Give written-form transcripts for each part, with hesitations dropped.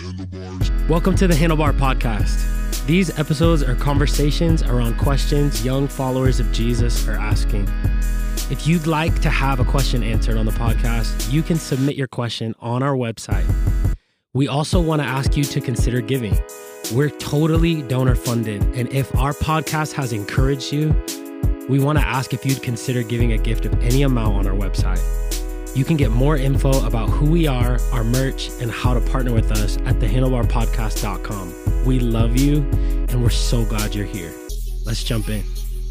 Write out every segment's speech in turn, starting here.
Handlebars. Welcome to the Handlebar Podcast. These episodes are conversations around questions young followers of Jesus are asking. If you'd like to have a question answered on the podcast, you can submit your question on our website. We also want to ask you to consider giving. We're totally donor funded, and if our podcast has encouraged you, we want to ask if you'd consider giving a gift of any amount on our website. You can get more info about who we are, our merch, and how to partner with us at thehandlebarpodcast.com. We love you, and we're so glad you're here. Let's jump in.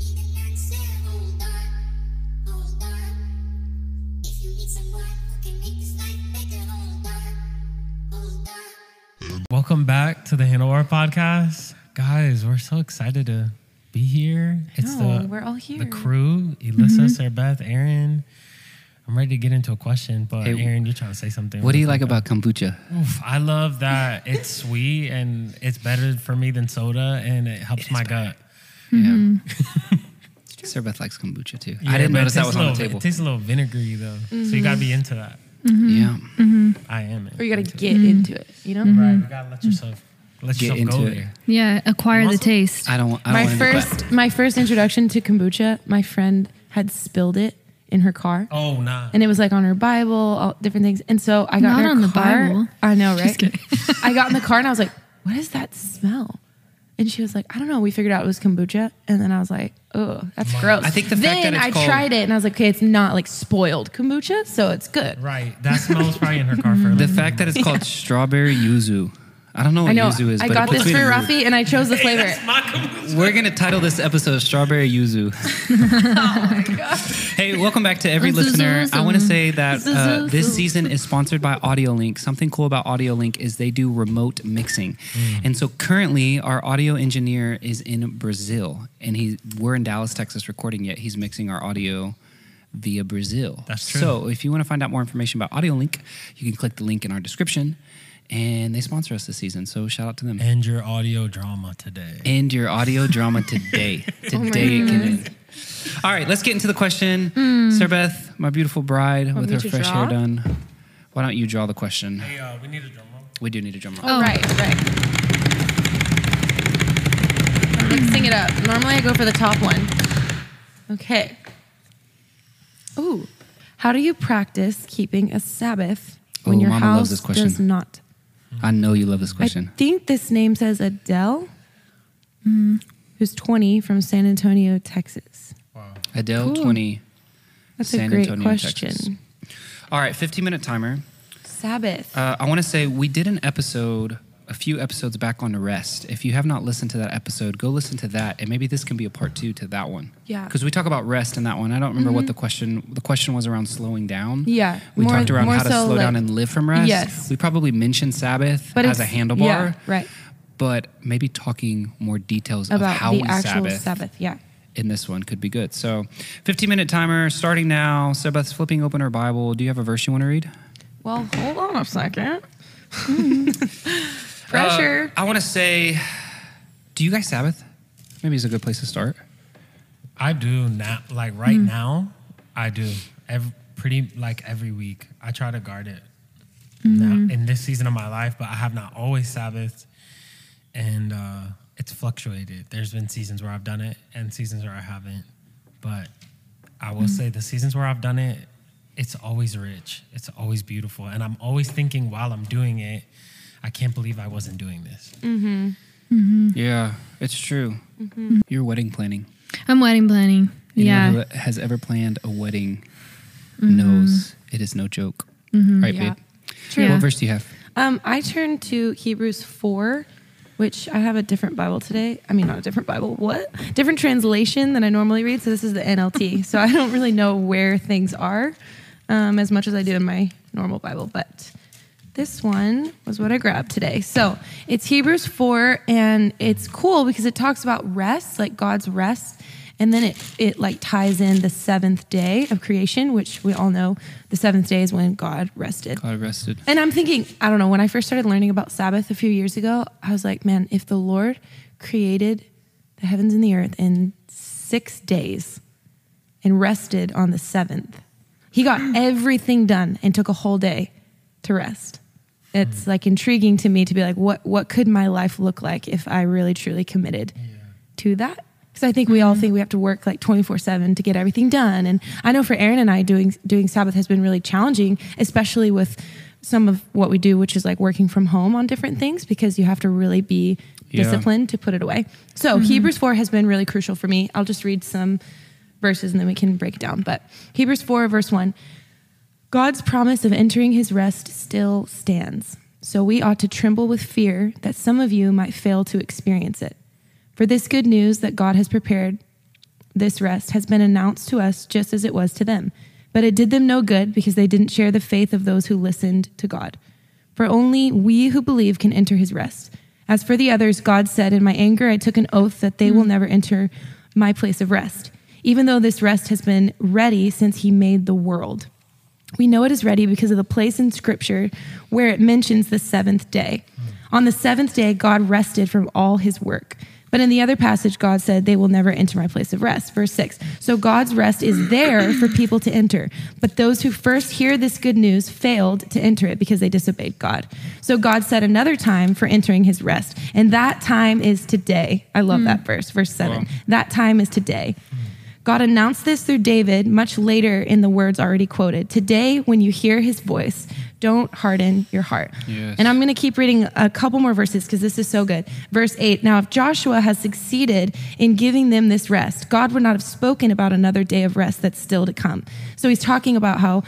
Welcome back to the Handlebar Podcast. Guys, we're so excited to be here. We're all here. The crew, Elissa, Sarah Beth, Aaron. I'm ready to get into a question, but hey, Aaron, you're trying to say something. What do you like about kombucha? Oof, I love that it's sweet and it's better for me than soda, and it helps my gut. Yeah. Sarah Beth likes kombucha too. Yeah, I didn't notice that was on the table. It tastes a little vinegary though, so you gotta be into that. Yeah. I am. Or you gotta get into it, you know? Right, you gotta let yourself get into go it. there. Yeah, acquire the taste. I don't My first introduction to kombucha, my friend had spilled it in her car. Oh, nah. And it was like on her Bible, all different things. And so I got Not in her on the car. Bible. I know, right? Just kidding. I got in the car and I was like, what is that smell? And she was like, I don't know. We figured out it was kombucha. And then I was like, oh, that's gross. I think the fact then that it's I tried it and I was like, okay, it's not like spoiled kombucha, so it's good. Right. That smell was probably in her car for a The little fact that it's called strawberry yuzu. I don't know what yuzu is, I but got it puts this me for in the mood. Rafi and I chose the flavor. That's my kombucha. We're going to title this episode Strawberry Yuzu. Oh my God. Hey, welcome back to every listener. I want to say that this season is sponsored by AudioLink. Something cool about AudioLink is they do remote mixing. And so currently our audio engineer is in Brazil, and we're in Dallas, Texas recording, yet he's mixing our audio via Brazil. That's true. So if you want to find out more information about AudioLink, you can click the link in our description. And they sponsor us this season, so shout out to them. End your audio drama today. End your audio drama today. Today it can end. All right, let's get into the question. Sarah Beth, my beautiful bride with her fresh hair done. Why don't you draw the question? Hey, we need a drum roll. We do need a drum roll. Oh, right. I'm mixing it up. Normally I go for the top one. Okay. Ooh. How do you practice keeping a Sabbath when your Mama house loves this question. does not? I know you love this question. I think this name says Adele, who's 20 from San Antonio, Texas. Wow. Adele, Cool. 20, That's San a great Antonio, question. Texas. All right, 15-minute timer. Sabbath. I want to say we did a few episodes back on rest. If you have not listened to that episode, go listen to that, and maybe this can be a part 2 to that one. Yeah. Because we talk about rest in that one. I don't remember what the question was around slowing down. Yeah. We talked around more how to so slow down like- and live from rest. Yes. We probably mentioned Sabbath But as a it's- handlebar. Yeah, right. But maybe talking more details About of how the we actual Sabbath. Yeah. in this one could be good. So 15-minute timer starting now. Sarah Beth's flipping open her Bible. Do you have a verse you want to read? Well, hold on a second. Pressure. I want to say, do you guys Sabbath? Maybe it's a good place to start. I do now. Like right now, I do. Every week, I try to guard it. Now in this season of my life, but I have not always Sabbathed, and it's fluctuated. There's been seasons where I've done it and seasons where I haven't. But I will say the seasons where I've done it, it's always rich. It's always beautiful, and I'm always thinking while I'm doing it, I can't believe I wasn't doing this. Yeah, it's true. You're wedding planning. I'm wedding planning. Anyone Yeah. who has ever planned a wedding knows it is no joke. Right, Yeah. babe? True. Yeah. What verse do you have? I turned to Hebrews 4, which I have a different Bible today. I mean, not a different Bible. What? Different translation than I normally read. So this is the NLT. So I don't really know where things are as much as I do in my normal Bible. But this one was what I grabbed today. So it's Hebrews 4, and it's cool because it talks about rest, like God's rest. And then it like ties in the seventh day of creation, which we all know the seventh day is when God rested. God rested. And I'm thinking, I don't know, when I first started learning about Sabbath a few years ago, I was like, man, if the Lord created the heavens and the earth in 6 days and rested on the seventh, he got everything done and took a whole day to rest. it's like intriguing to me to be like, what could my life look like if I really truly committed to that? Because I think we all think we have to work like 24/7 to get everything done. And I know for Aaron and I, doing Sabbath has been really challenging, especially with some of what we do, which is like working from home on different things, because you have to really be disciplined to put it away. So Hebrews 4 has been really crucial for me. I'll just read some verses and then we can break it down. But Hebrews 4 verse 1, God's promise of entering his rest still stands. So we ought to tremble with fear that some of you might fail to experience it. For this good news that God has prepared this rest has been announced to us just as it was to them. But it did them no good because they didn't share the faith of those who listened to God. For only we who believe can enter his rest. As for the others, God said, in my anger I took an oath that they will never enter my place of rest, even though this rest has been ready since he made the world. We know it is ready because of the place in Scripture where it mentions the seventh day. On the seventh day, God rested from all his work. But in the other passage, God said, they will never enter my place of rest. Verse 6, so God's rest is there for people to enter. But those who first hear this good news failed to enter it because they disobeyed God. So God set another time for entering his rest. And that time is today. I love that verse 7. Wow. That time is today. God announced this through David much later in the words already quoted. Today, when you hear his voice, don't harden your heart. Yes. And I'm going to keep reading a couple more verses because this is so good. Verse 8, now if Joshua has succeeded in giving them this rest, God would not have spoken about another day of rest that's still to come. So he's talking about how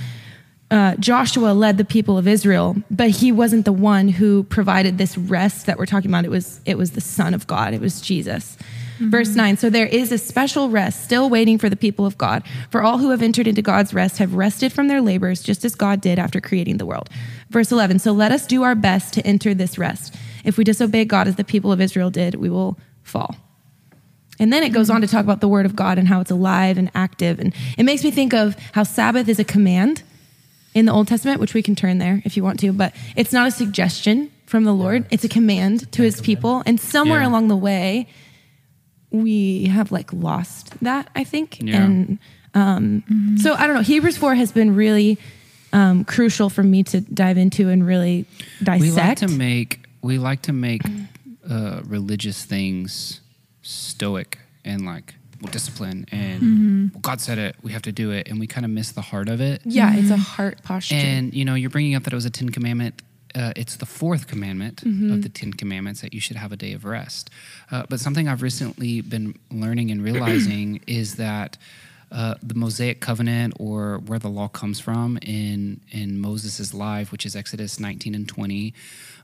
Joshua led the people of Israel, but he wasn't the one who provided this rest that we're talking about. It was the Son of God. It was Jesus. Verse 9, so there is a special rest still waiting for the people of God. For all who have entered into God's rest have rested from their labors, just as God did after creating the world. Verse 11, so let us do our best to enter this rest. If we disobey God as the people of Israel did, we will fall. And then it goes on to talk about the word of God and how it's alive and active. And it makes me think of how Sabbath is a command in the Old Testament, which we can turn there if you want to, but it's not a suggestion from the Lord. It's a command to his people. And somewhere along the way, we have like lost that, I think. Yeah. And so I don't know. Hebrews 4 has been really crucial for me to dive into and really dissect. We like to make religious things stoic and like discipline and well, God said it, we have to do it, and we kind of miss the heart of it. Yeah, it's a heart posture. And you're bringing up that it was a 10 commandment. It's the fourth commandment of the 10 commandments that you should have a day of rest. But something I've recently been learning and realizing is that the Mosaic covenant, or where the law comes from in Moses' life, which is Exodus 19 and 20.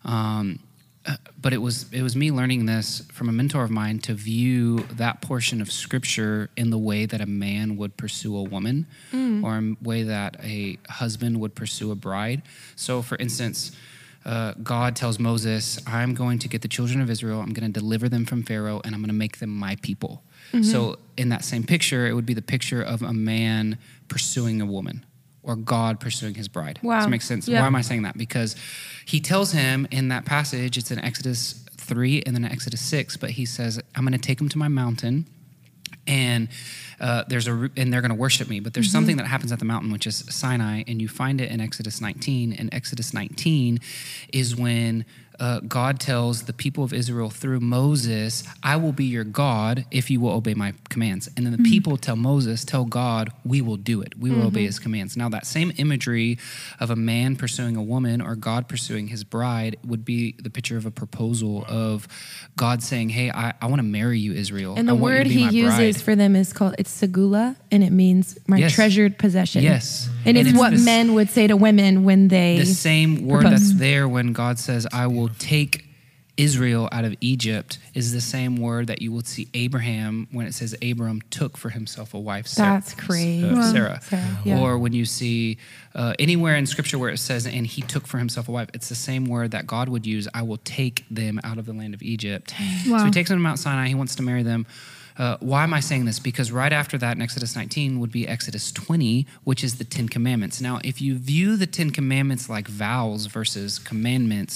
But it was me learning this from a mentor of mine to view that portion of Scripture in the way that a man would pursue a woman, or in the way that a husband would pursue a bride. So, for instance, God tells Moses, I'm going to get the children of Israel, I'm going to deliver them from Pharaoh, and I'm going to make them my people. So in that same picture, it would be the picture of a man pursuing a woman, or God pursuing his bride. Wow. Does that make sense? Yeah. Why am I saying that? Because he tells him in that passage, it's in Exodus 3 and then Exodus 6, but he says, I'm going to take them to my mountain, and and they're going to worship me. But there's something that happens at the mountain, which is Sinai, and you find it in Exodus 19. And Exodus 19 is when God tells the people of Israel through Moses, I will be your God if you will obey my commands. And then the people tell Moses, tell God, we will do it. We will obey his commands. Now that same imagery of a man pursuing a woman, or God pursuing his bride, would be the picture of a proposal of God saying, hey, I want to marry you, Israel. And the word he uses for them is called, it's segula, and it means my treasured possession. Yes. And it's what men would say to women when they the same word that's there when God says, I will take Israel out of Egypt, is the same word that you will see Abraham when it says Abram took for himself a wife, Sarah. That's crazy. Sarah. Yeah. Or when you see anywhere in Scripture where it says, and he took for himself a wife, it's the same word that God would use, I will take them out of the land of Egypt. Wow. So he takes them to Mount Sinai, he wants to marry them. Why am I saying this? Because right after that in Exodus 19 would be Exodus 20, which is the 10 Commandments. Now, if you view the 10 Commandments like vows versus commandments,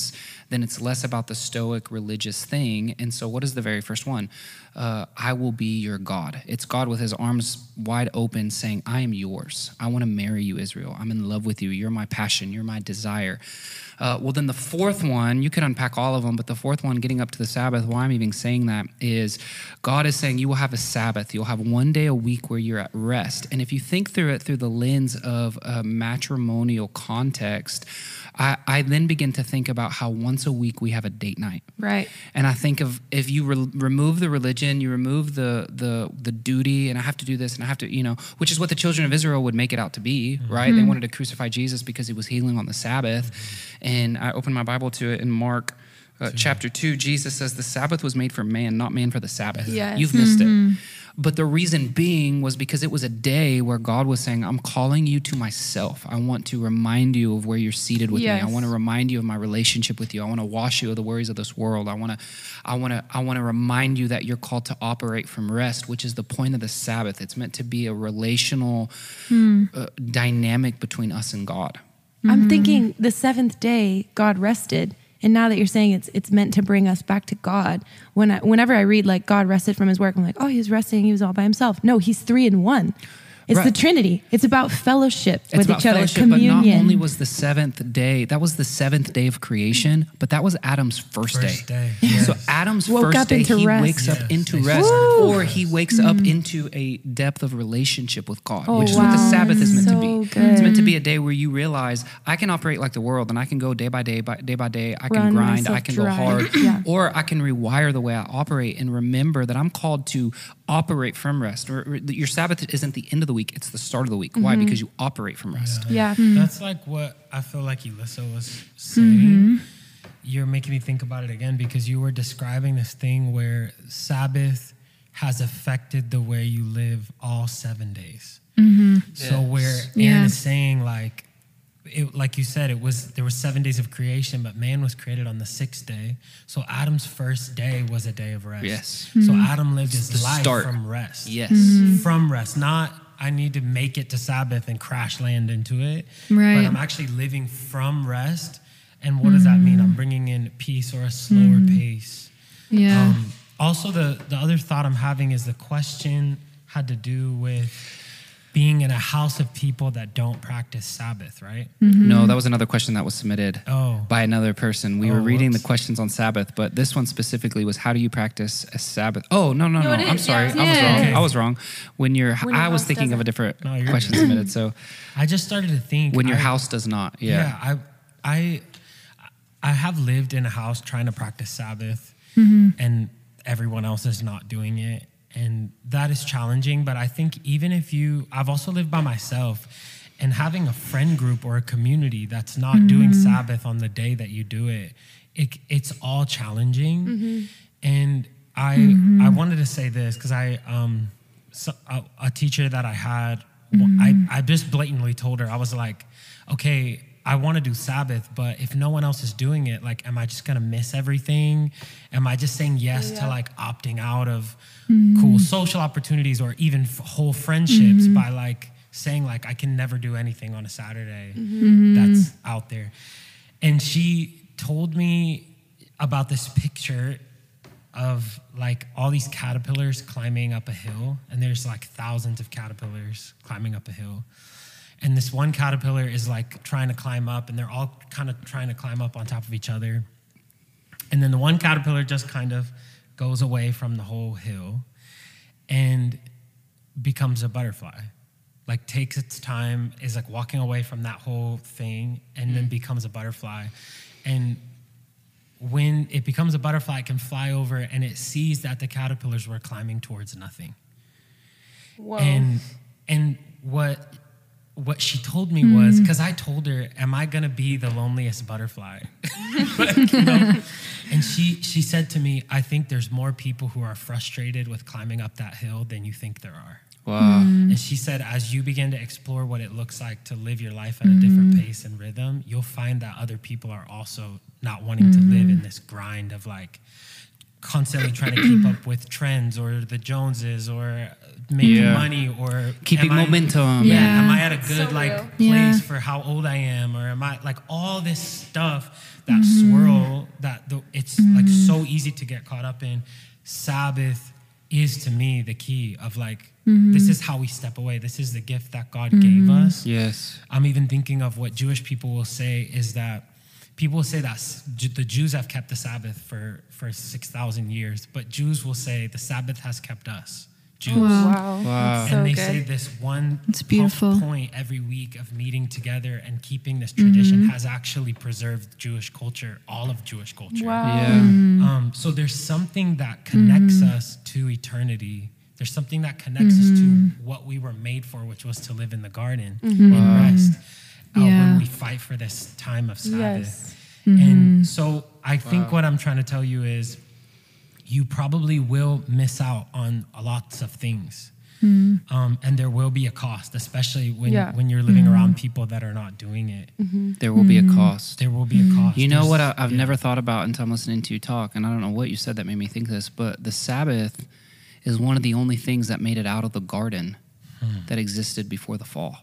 then it's less about the stoic religious thing. And so what is the very first one? I will be your God. It's God with his arms wide open saying, I am yours. I want to marry you, Israel. I'm in love with you. You're my passion. You're my desire. Well, then the fourth one, you could unpack all of them, but the fourth one, getting up to the Sabbath, why I'm even saying that is God is saying you will have a Sabbath. You'll have one day a week where you're at rest. And if you think through it through the lens of a matrimonial context, I then begin to think about how once a week we have a date night. Right. And I think of if you remove the religion, you remove the duty, and I have to do this, and I have to, which is what the children of Israel would make it out to be, right? They wanted to crucify Jesus because he was healing on the Sabbath. And I opened my Bible to it in Mark chapter 2. Jesus says the Sabbath was made for man, not man for the Sabbath. Yes. You've missed it. But the reason being was because it was a day where God was saying, I'm calling you to myself. I want to remind you of where you're seated with me. I want to remind you of my relationship with you. I want to wash you of the worries of this world. I want to remind you that you're called to operate from rest, which is the point of the Sabbath. It's meant to be a relational dynamic between us and God. I'm thinking the seventh day, God rested. And now that you're saying it's meant to bring us back to God, whenever I read like God rested from his work, I'm like, oh, he was resting, he was all by himself. No, he's 3 in 1. It's the Trinity. It's about fellowship with each other, communion. But not only was the seventh day, that was the seventh day of creation, but that was Adam's first day. Yes. So Adam's first day, he wakes up into rest, or he wakes up into a depth of relationship with God, which is what the Sabbath is meant to be. Good. It's meant to be a day where you realize I can operate like the world, and I can go day by day. I can grind, I can go hard, or I can rewire the way I operate and remember that I'm called to operate from rest. Your Sabbath isn't the end of the week, it's the start of the week. Why? Because you operate from rest. That's like what I feel like Elissa was saying. You're making me think about it again because you were describing this thing where Sabbath has affected the way you live all 7 days. So where Aaron is saying like you said, there were 7 days of creation, but man was created on the 6th day. So Adam's first day was a day of rest. Yes. So Adam lived his life from rest. Yes. From rest, not I need to make it to Sabbath and crash land into it. Right. But I'm actually living from rest. And what does that mean? I'm bringing in peace or a slower pace. Yeah. Also, the other thought I'm having is the question had to do with being in a house of people that don't practice Sabbath, right? No, that was another question that was submitted by another person. We were reading the questions on Sabbath, but this one specifically was, how do you practice a Sabbath? Oh, no. I'm sorry. I was wrong. I was thinking of a different question submitted. So I just started to think. When your house does not. Yeah, I have lived in a house trying to practice Sabbath and everyone else is not doing it. And that is challenging, but I think even if I've also lived by myself, and having a friend group or a community that's not doing Sabbath on the day that you do it, it's all challenging. And I wanted to say this because a teacher that I had, I just blatantly told her, I was like, okay, I want to do Sabbath, but if no one else is doing it, like, am I just going to miss everything? Am I just saying yes to like opting out of cool social opportunities or even whole friendships by like saying like, I can never do anything on a Saturday that's out there. And she told me about this picture of like all these caterpillars climbing up a hill, and there's like thousands of caterpillars climbing up a hill. And this one caterpillar is like trying to climb up, and they're all kind of trying to climb up on top of each other. And then the one caterpillar just kind of goes away from the whole hill and becomes a butterfly. Like takes its time, is like walking away from that whole thing, and then becomes a butterfly. And when it becomes a butterfly, it can fly over, and it sees that the caterpillars were climbing towards nothing. Whoa. And what she told me was, because I told her, am I going to be the loneliest butterfly? And she said to me, I think there's more people who are frustrated with climbing up that hill than you think there are. Wow. And she said, as you begin to explore what it looks like to live your life at a different pace and rhythm, you'll find that other people are also not wanting to live in this grind of like constantly trying to keep up with trends or the Joneses or making money or keeping momentum. Am I at a good So like real. place for how old I am, or am I like all this stuff that swirl that it's like so easy to get caught up in. Sabbath is to me the key of like this is how we step away. This is the gift that God gave us. Yes. I'm even thinking of what Jewish people will say is that people say that the Jews have kept the Sabbath for 6,000 years, but Jews will say the Sabbath has kept us. Jews. Wow. Wow. That's And they so say good. this one It's beautiful. point every week of meeting together and keeping this tradition has actually preserved Jewish culture, all of Jewish culture. Wow. Yeah. So there's something that connects us to eternity. There's something that connects us to what we were made for, which was to live in the garden and rest when we fight for this time of Sabbath. Yes. And so I think what I'm trying to tell you is you probably will miss out on lots of things. And there will be a cost, especially when you're living around people that are not doing it. There will be a cost. There will be a cost. You know There's- what I've never thought about until I'm listening to you talk, and I don't know what you said that made me think this, but the Sabbath is one of the only things that made it out of the garden that existed before the fall.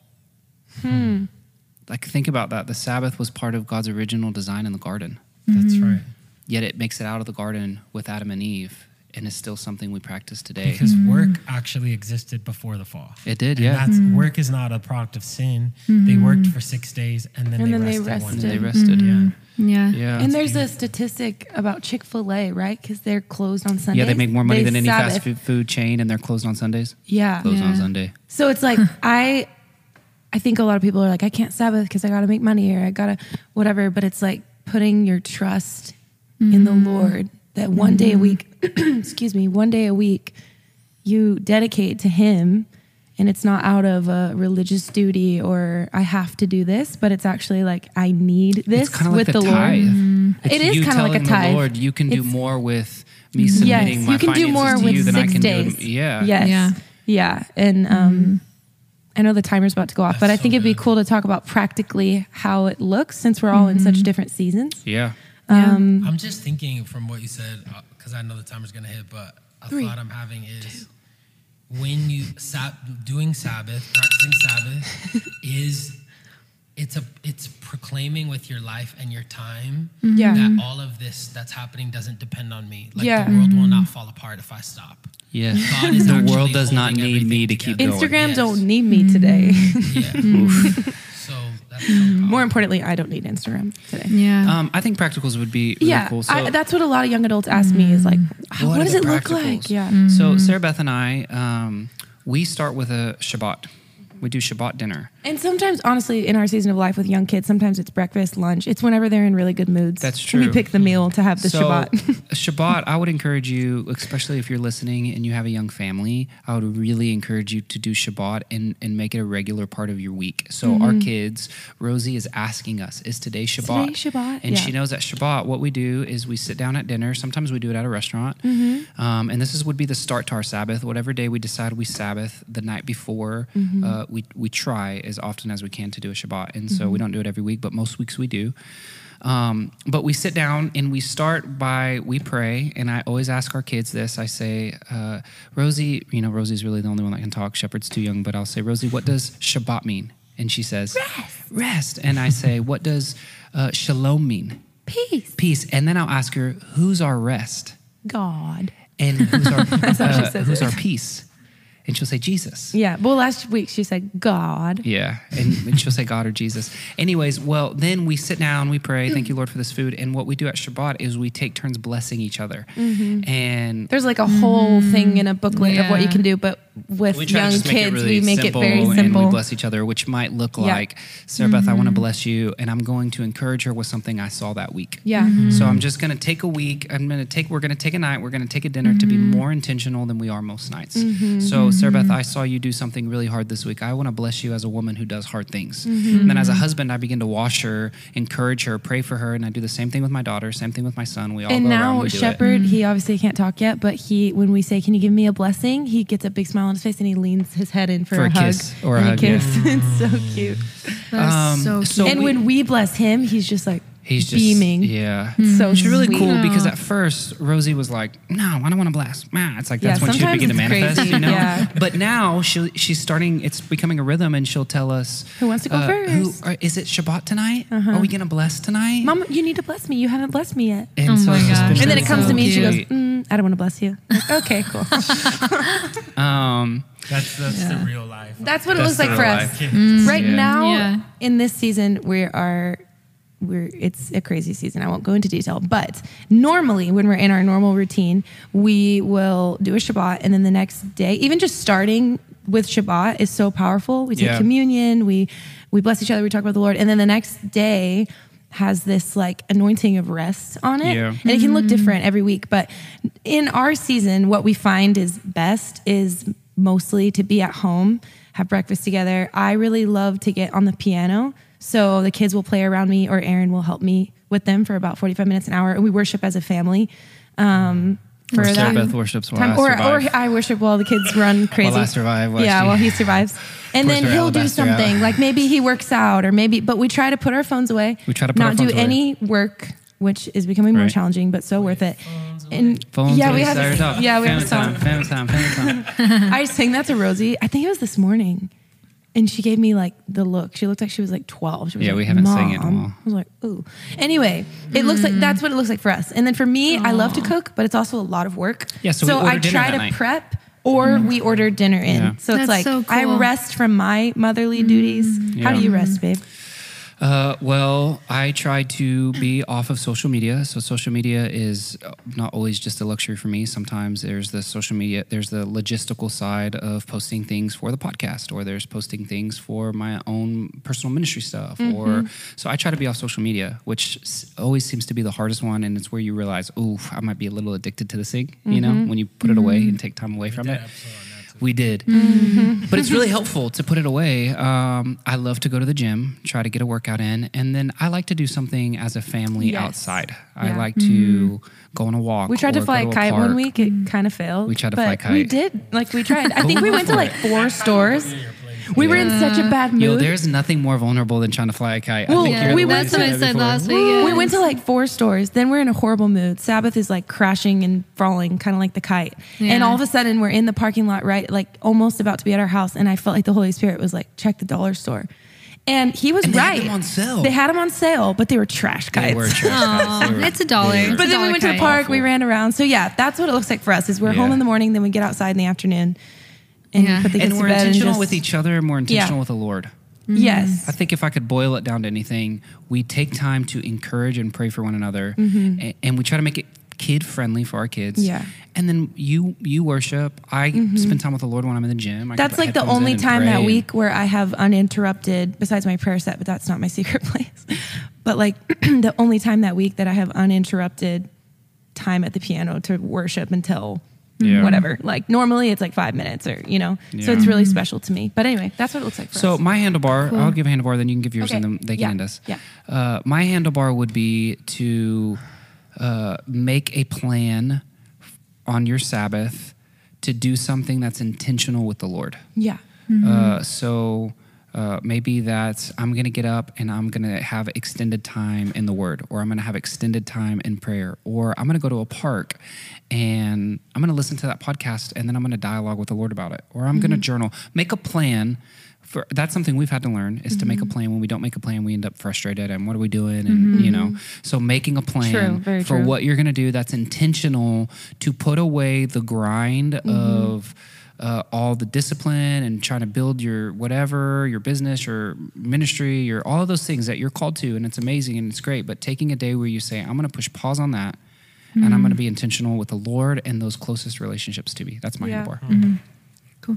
Like, think about that. The Sabbath was part of God's original design in the garden, That's right. yet it makes it out of the garden with Adam and Eve, and is still something we practice today. Because work actually existed before the fall. It did, And yeah. that's work is not a product of sin. They worked for 6 days and then, they, rested one And day. they rested. Yeah. Yeah. And there's a statistic about Chick-fil-A, right? Because they're closed on Sundays. Yeah, they make more money than any Sabbath. fast food chain, and they're closed on Sundays. Yeah. Closed on Yeah. Sunday. So it's like I think a lot of people are like, I can't Sabbath because I got to make money or I got to whatever. But it's like putting your trust in the Lord that one day a week, one day a week, you dedicate to Him, and it's not out of a religious duty or I have to do this, but it's actually like I need this It's kind of like with the the tithe. Lord. It's It is you kind of like a telling tithe. the Lord, you can do It's- more with me submitting my you can do more finances to with you than I 6 can days. do. Yeah. Yes. Yeah. Yeah. And I know the timer's about to go off, but I so think it'd be good. cool to talk about practically how it looks since we're all in such different seasons. Yeah. I'm just thinking from what you said, because I know the timer's going to hit, but a thought I'm having is when you doing Sabbath, practicing Sabbath it's proclaiming with your life and your time Yeah. that all of this that's happening doesn't depend on me. Like Yeah. the world will not fall apart if I stop. Yes. God is The actually world does not holding need me everything to keep together. going. Instagram Yes. don't need me today. Yeah. So that's so More powerful. importantly, I don't need Instagram today. Yeah. I think practicals would be really Yeah, cool. So, that's what a lot of young adults ask me is like, what are does the it look practicals? like? Yeah. So Sarah Beth and I, we start with a Shabbat. We do Shabbat dinner. And sometimes, honestly, in our season of life with young kids, sometimes it's breakfast, lunch. It's whenever they're in really good moods. That's We true. pick the meal to have the So, Shabbat. Shabbat, I would encourage you, especially if you're listening and you have a young family, I would really encourage you to do Shabbat and make it a regular part of your week. So our kids, Rosie is asking us, is today Shabbat? Today Shabbat? And Yeah. she knows that Shabbat, what we do is we sit down at dinner. Sometimes we do it at a restaurant. And this would be the start to our Sabbath. Whatever day we decide we Sabbath, the night before, we try as often as we can to do a Shabbat. And so we don't do it every week, but most weeks we do. But we sit down and we start by, we pray. And I always ask our kids this. I say, Rosie, Rosie's really the only one that can talk. Shepherd's too young, but I'll say, Rosie, what does Shabbat mean? And she says, rest. And I say, what does shalom mean? Peace. Peace. And then I'll ask her, who's our rest? God. And who's our, how she says who's it. our peace? And she'll say, Jesus. Yeah. Well, last week she said God. Yeah, and she'll say God or Jesus. Anyways, well, then we sit down, we pray, thank you, Lord, for this food. And what we do at Shabbat is we take turns blessing each other. And There's like a whole thing in a booklet of what you Yeah. can do, but with we try young to just make it kids, really we make simple, it very and simple. we bless each other, which might look Yeah. like, Sarah Beth, I want to bless you, and I'm going to encourage her with something I saw that week. Yeah. So I'm just going to take a week. We're going to take a night. We're going to take a dinner to be more intentional than we are most nights. So Sarah Beth, I saw you do something really hard this week. I want to bless you as a woman who does hard things. And then as a husband, I begin to wash her, encourage her, pray for her, and I do the same thing with my daughter, same thing with my son. We all And go around, now we do it. Shepherd, he obviously can't talk yet, but when we say, "Can you give me a blessing?" he gets a big smile on his face and he leans his head in for a a hug kiss or a and hug, yeah. kiss. It's so cute. That's so cute. so And when we bless him, he's just like, He's just beaming. Yeah. So Which is really sweet. cool because at first Rosie was like, no, I don't want to blast. It's like, that's when she would sometimes begin to it's manifest, crazy. you know? Yeah. But now she's starting, it's becoming a rhythm and she'll tell us. Who wants to go first? Is it Shabbat tonight? Are we going to bless tonight? Mom, you need to bless me. You haven't blessed me yet. And Oh so my it's just gosh. been And then really it comes to me and she goes, cute. I don't want to bless you. Like, okay, cool. That's the real life. That's what it That's looks like the for real us. life. Right Yeah. now, Yeah. in this season, it's a crazy season. I won't go into detail, but normally when we're in our normal routine, we will do a Shabbat, and then the next day, even just starting with Shabbat is so powerful. We take communion, we bless each other, we talk about the Lord, and then the next day has this like anointing of rest on it. Yeah. And it can look different every week, but in our season, what we find is best is mostly to be at home, have breakfast together. I really love to get on the piano. So the kids will play around me, or Aaron will help me with them for about 45 minutes, an hour. And we worship as a family. Or Sabbath worships while I survive. Or I worship while the kids run crazy. While I survive. While he survives. And Pours then their he'll do alabaster something. out. Like maybe he works out, but we try to put our phones away. We try to put our not phones do away. any work, which is becoming more Right. challenging, but so worth it. And Phones yeah, away, we have start it up. we have a song. Family time. I sang that to Rosie. I think it was this morning. And she gave me like the look. She looked like she was like 12. She was Yeah, like, we haven't sang it in a "Mom." while. I was like, ooh. Anyway, it looks like that's what it looks like for us. And then for me, I love to cook, but it's also a lot of work. Yeah, so we order I dinner try that to night. prep, or we order dinner in. Yeah. So it's That's like so I cool. rest from my motherly duties. How do you rest, babe? Well, I try to be off of social media. So social media is not always just a luxury for me. Sometimes there's the social media, there's the logistical side of posting things for the podcast, or there's posting things for my own personal ministry stuff. So I try to be off social media, which always seems to be the hardest one. And it's where you realize, oh, I might be a little addicted to this thing, you know, when you put it away and take time away from it. We did. But it's really helpful to put it away. I love to go to the gym, try to get a workout in. And then I like to do something as a family outside. I like to go on a walk. We tried to fly a kite one week. It kind of failed. We tried to but fly a kite. We did. Like we tried. I think we went to like 4 stores. We were in such a bad mood. Yo, there's nothing more vulnerable than trying to fly a kite. Well, I think you're we the went That's what I said last week. We went to like 4 stores. Then we're in a horrible mood. Sabbath is like crashing and falling, kind of like the kite. Yeah. And all of a sudden, we're in the parking lot, right? Like almost about to be at our house. And I felt like the Holy Spirit was like, check the dollar store. And he was And they had right. them on sale. They had them on sale, but they were trash kites. They were trash kites. They were- It's $1. they were- But then we went to the kite. park. We ran around. So yeah, that's what it looks like for us. Is we're home Yeah. in the morning, then we get outside in the afternoon, and Yeah. put the kids And to we're bed. intentional and just, with each other, more intentional with the Lord. Yes. I think if I could boil it down to anything, we take time to encourage and pray for one another, and we try to make it kid friendly for our kids. Yeah. And then you worship. I spend time with the Lord when I'm in the gym. I That's put like the headphones in only and time pray that and- week where I have uninterrupted, besides my prayer set, but that's not my secret place. But like the only time that week that I have uninterrupted time at the piano to worship until Yeah. whatever. Like normally it's like 5 minutes or, you know, so Yeah. it's really special to me. But anyway, that's what it looks like for So us. my handlebar, I'll give a handlebar, then you can give yours, Okay. and then they can Yeah. end us. Yeah. My handlebar would be to make a plan on your Sabbath to do something that's intentional with the Lord. Yeah. So maybe that's I'm going to get up and I'm going to have extended time in the Word, or I'm going to have extended time in prayer, or I'm going to go to a park and I'm going to listen to that podcast and then I'm going to dialogue with the Lord about it, or I'm going to journal. Make a plan. That's something we've had to learn, is to make a plan. When we don't make a plan, we end up frustrated and what are we doing? And, you know, so making a plan Very for true. what you're going to do that's intentional, to put away the grind of all the discipline and trying to build your whatever, your business, your ministry, your all of those things that you're called to. And it's amazing and it's great. But taking a day where you say, I'm going to push pause on that and I'm going to be intentional with the Lord and those closest relationships to me. That's my handlebar. Cool.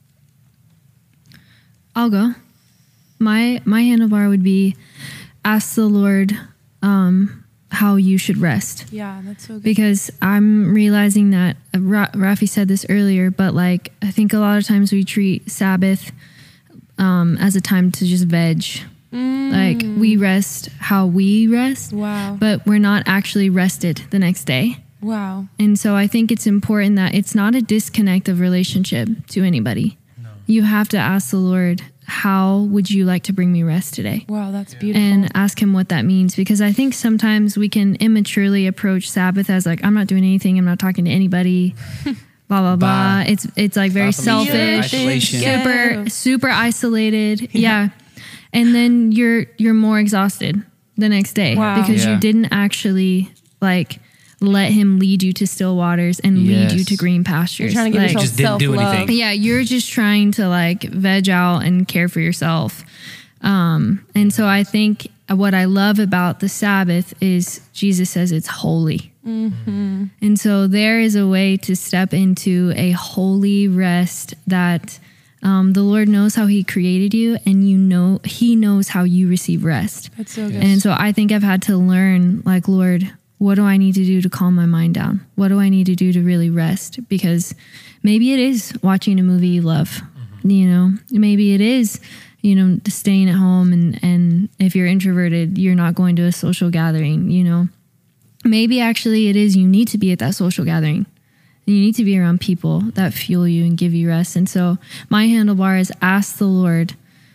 I'll go. My handlebar would be ask the Lord how you should rest. Yeah, that's so good. Because I'm realizing that Rafi said this earlier, but like I think a lot of times we treat Sabbath as a time to just veg. Like we rest how we rest, Wow. but we're not actually rested the next day. Wow. And so I think it's important that it's not a disconnect of relationship to anybody. No. You have to ask the Lord how would you like to bring me rest today? Wow, that's beautiful. And ask him what that means, because I think sometimes we can immaturely approach Sabbath as like, I'm not doing anything, I'm not talking to anybody, blah blah blah. It's like very selfish, super isolated. Yeah. And then you're more exhausted the next day because you didn't actually like let him lead you to still waters and lead you to green pastures. You're trying to give yourself just didn't do anything. Yeah, you're just trying to like veg out and care for yourself. And so I think what I love about the Sabbath is Jesus says it's holy. Mm-hmm. And so there is a way to step into a holy rest that the Lord knows how he created you, and he knows how you receive rest. That's so good. And so I think I've had to learn, like, Lord, what do I need to do to calm my mind down? What do I need to do to really rest? Because maybe it is watching a movie you love, maybe it is, staying at home and if you're introverted, you're not going to a social gathering, maybe actually it is, you need to be at that social gathering. You need to be around people that fuel you and give you rest. And so my handlebar is ask the Lord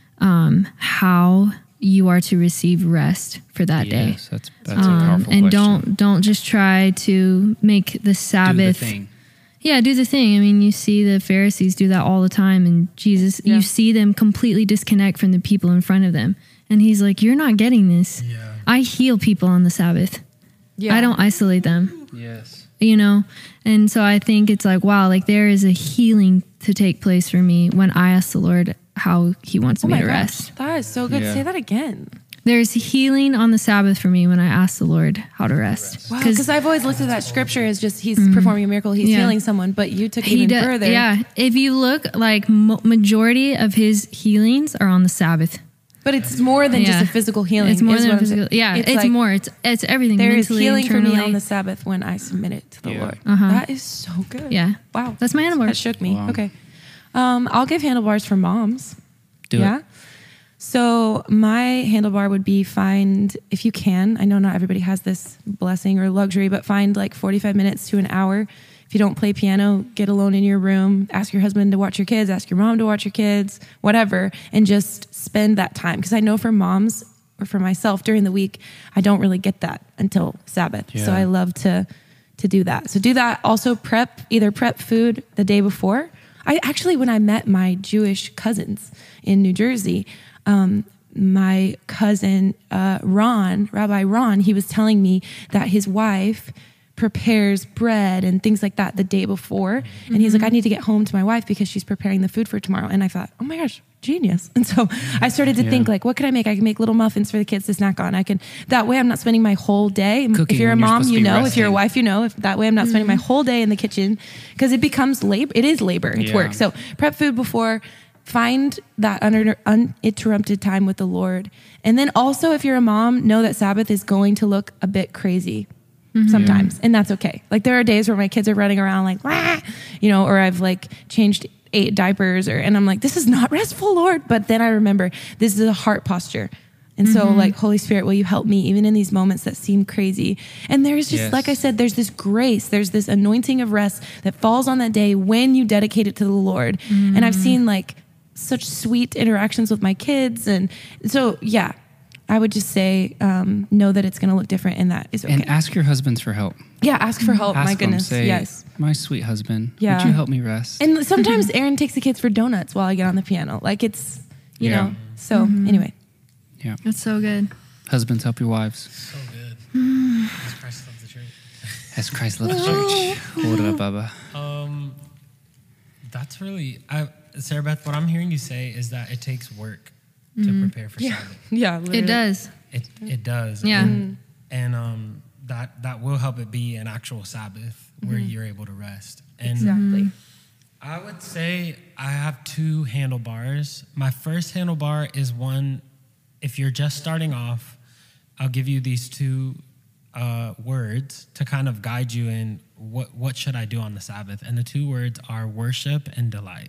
how you are to receive rest for that day. Yes, that's a powerful and question. don't just try to make the Sabbath. Do the thing. Yeah, do the thing. I mean, you see the Pharisees do that all the time, and Jesus, you see them completely disconnect from the people in front of them. And he's like, you're not getting this. Yeah. I heal people on the Sabbath. Yeah. I don't isolate them. Yes. And so I think it's like, wow, like there is a healing to take place for me when I ask the Lord how he wants me to rest. That is so good. Yeah. Say that again. There's healing on the Sabbath for me when I ask the Lord how to rest. Wow, because I've always looked at that scripture as just he's performing a miracle, he's healing someone, but you took it even further. Yeah, if you look, like majority of his healings are on the Sabbath. But it's more than just a physical healing. It's more than a physical. Yeah, it's like, more. It's everything. There is mentally, healing internally. for me on the Sabbath when I submit it to the Lord. That is so good. Yeah. Wow. That's my handlebar. That shook me. Wow. Okay. I'll give handlebars for moms. Do it. So my handlebar would be find, if you can, I know not everybody has this blessing or luxury, but find like 45 minutes to an hour. If you don't play piano, get alone in your room, ask your husband to watch your kids, ask your mom to watch your kids, whatever, and just spend that time. Because I know for moms or for myself during the week, I don't really get that until Sabbath. Yeah. So I love to do that. So do that. Also either prep food the day before. When I met my Jewish cousins in New Jersey, my cousin, Rabbi Ron, he was telling me that his wife prepares bread and things like that the day before. And he's like, I need to get home to my wife because she's preparing the food for tomorrow. And I thought, oh my gosh, genius. And so I started to think like, what could I make? I can make little muffins for the kids to snack on. That way I'm not spending my whole day. Cooking if you're a mom, if you're a wife, if that way I'm not spending my whole day in the kitchen, because it becomes labor. It is labor. It's work. So prep food before, find that uninterrupted time with the Lord. And then also if you're a mom, know that Sabbath is going to look a bit crazy. Sometimes. And that's okay. Like there are days where my kids are running around like, wah, or I've like changed 8 diapers and I'm like, this is not restful, Lord. But then I remember this is a heart posture. And so like, Holy Spirit, will you help me even in these moments that seem crazy? And there's just, like I said, there's this grace, there's this anointing of rest that falls on that day when you dedicate it to the Lord. And I've seen like such sweet interactions with my kids. And so, I would just say, know that it's going to look different, and that is okay. And ask your husbands for help. Yeah, ask for help. Ask my goodness. Them, say, yes. My sweet husband, would you help me rest? And sometimes Aaron takes the kids for donuts while I get on the piano. Like it's, you know. So anyway. Yeah. That's so good. Husbands, help your wives. So good. As Christ loves the church. As Christ loves the church. Hold it up, Baba. That's really, Sarah Beth, what I'm hearing you say is that it takes work to prepare for Sabbath. Yeah, literally. It does. It does. Yeah. And that will help it be an actual Sabbath where you're able to rest. And exactly. I would say I have 2 handlebars. My first handlebar is one, if you're just starting off, I'll give you these 2 words to kind of guide you in what should I do on the Sabbath. And the 2 words are worship and delight.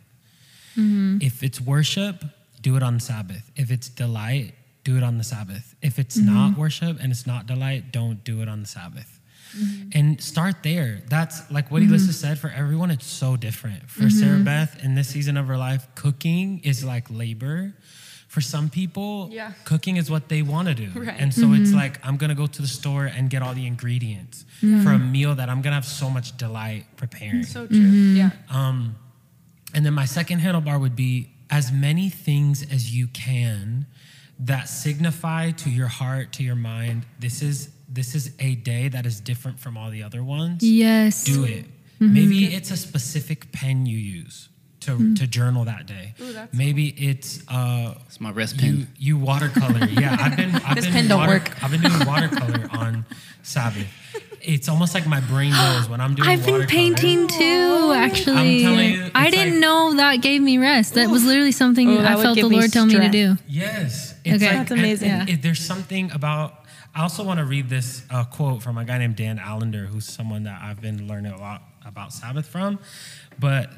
If it's worship, do it on the Sabbath. If it's delight, do it on the Sabbath. If it's not worship and it's not delight, don't do it on the Sabbath. And start there. That's like what Elissa said, for everyone, it's so different. For Sarah Beth, in this season of her life, cooking is like labor. For some people, cooking is what they want to do. Right. And so it's like, I'm going to go to the store and get all the ingredients for a meal that I'm going to have so much delight preparing. So true. Yeah. And then my second handlebar would be, as many things as you can that signify to your heart, to your mind, this is a day that is different from all the other ones. Yes. Do it. Maybe it's a specific pen you use to journal that day. Ooh, maybe it's my wrist pen. You watercolor. Yeah, I've been doing watercolor on Sabbath. It's almost like my brain knows when I'm doing watercolor. I've been painting too, actually. I'm telling you, I didn't know that gave me rest. That was literally something I felt the Lord tell me to do. Yes. Okay. That's amazing. There's something about, I also want to read this quote from a guy named Dan Allender, who's someone that I've been learning a lot about Sabbath from. But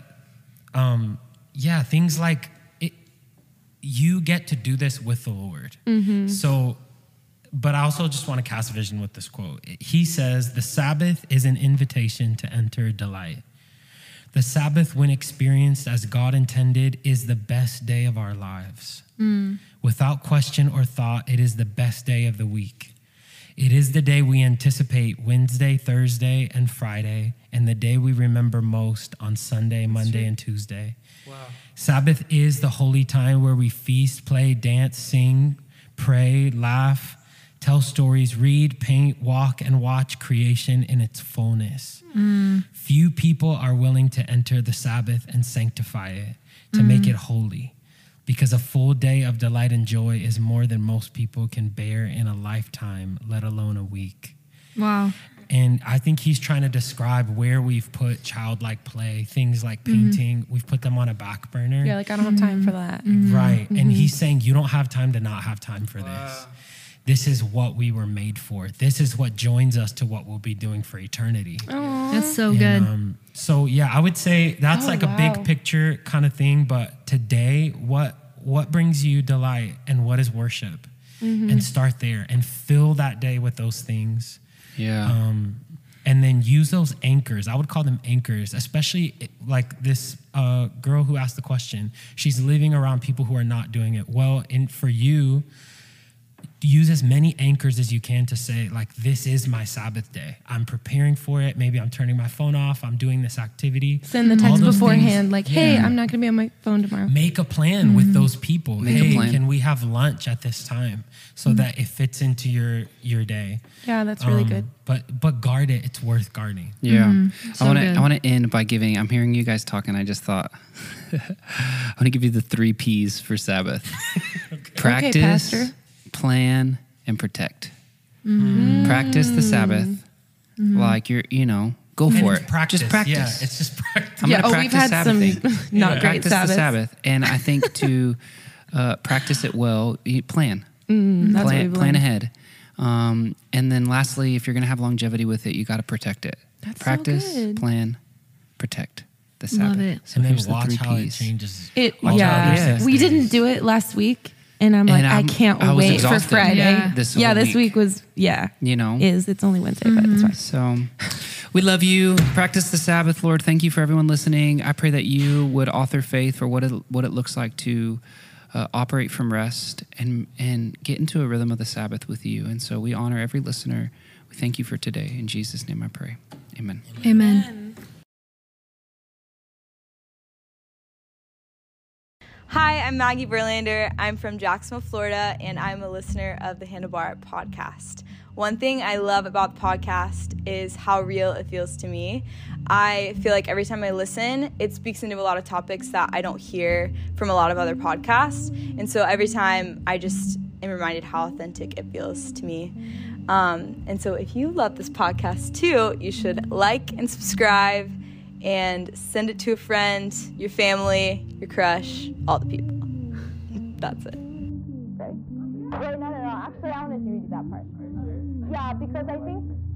things like you get to do this with the Lord. So, but I also just want to cast vision with this quote. He says, the Sabbath is an invitation to enter delight. The Sabbath, when experienced as God intended, is the best day of our lives. Without question or thought, it is the best day of the week. It is the day we anticipate Wednesday, Thursday, and Friday, and the day we remember most on Sunday, Monday, and Tuesday. Wow. Sabbath is the holy time where we feast, play, dance, sing, pray, laugh, tell stories, read, paint, walk, and watch creation in its fullness. Few people are willing to enter the Sabbath and sanctify it, to make it holy, because a full day of delight and joy is more than most people can bear in a lifetime, let alone a week. Wow. And I think he's trying to describe where we've put childlike play, things like painting. We've put them on a back burner. Yeah, like I don't have time for that. Right. And he's saying you don't have time to not have time for this. This is what we were made for. This is what joins us to what we'll be doing for eternity. Aww. That's so good. So yeah, I would say that's a big picture kind of thing. But today, what brings you delight and what is worship? And start there and fill that day with those things. Yeah. And then use those anchors. I would call them anchors, especially like this girl who asked the question. She's living around people who are not doing it well. And for you, use as many anchors as you can to say, like, this is my Sabbath day. I'm preparing for it. Maybe I'm turning my phone off. I'm doing this activity. Send the text beforehand, like, hey, I'm not going to be on my phone tomorrow. Make a plan with those people. Hey, can we have lunch at this time so that it fits into your day? Yeah, that's really good. But guard it. It's worth guarding. Yeah. I want to end by giving, I'm hearing you guys talking. I just thought, I want to give you the 3 P's for Sabbath. Practice. Okay, Pastor. Plan and protect. Practice the Sabbath like go for it. Practice. Just practice. Yeah, it's just practice. I'm going to practice we've had Sabbathing. some not great practice Sabbaths. the Sabbath. And I think to practice it well, you plan. Plan ahead. And then lastly, if you're going to have longevity with it, you got to protect it. That's practice, so good. plan, protect the Sabbath. Love it. So And then here's the watch 3 how it Ps. changes. We didn't do it last week. And I'm like, I can't wait for Friday. Yeah. This week was, it's only Wednesday, but it's fine. So we love you. Practice the Sabbath, Lord. Thank you for everyone listening. I pray that you would author faith for what it looks like to operate from rest and get into a rhythm of the Sabbath with you. And so we honor every listener. We thank you for today. In Jesus' name I pray. Amen. Amen. Hi, I'm Maggie Verlander. I'm from Jacksonville, Florida, and I'm a listener of the Handlebar podcast. One thing I love about the podcast is how real it feels to me. I feel like every time I listen, it speaks into a lot of topics that I don't hear from a lot of other podcasts. And so every time I just am reminded how authentic it feels to me. And so if you love this podcast too, you should like and subscribe and send it to a friend, your family, your crush, all the people. That's it. Right? Wait, no. Actually, I wanted to read that part. Yeah, because I think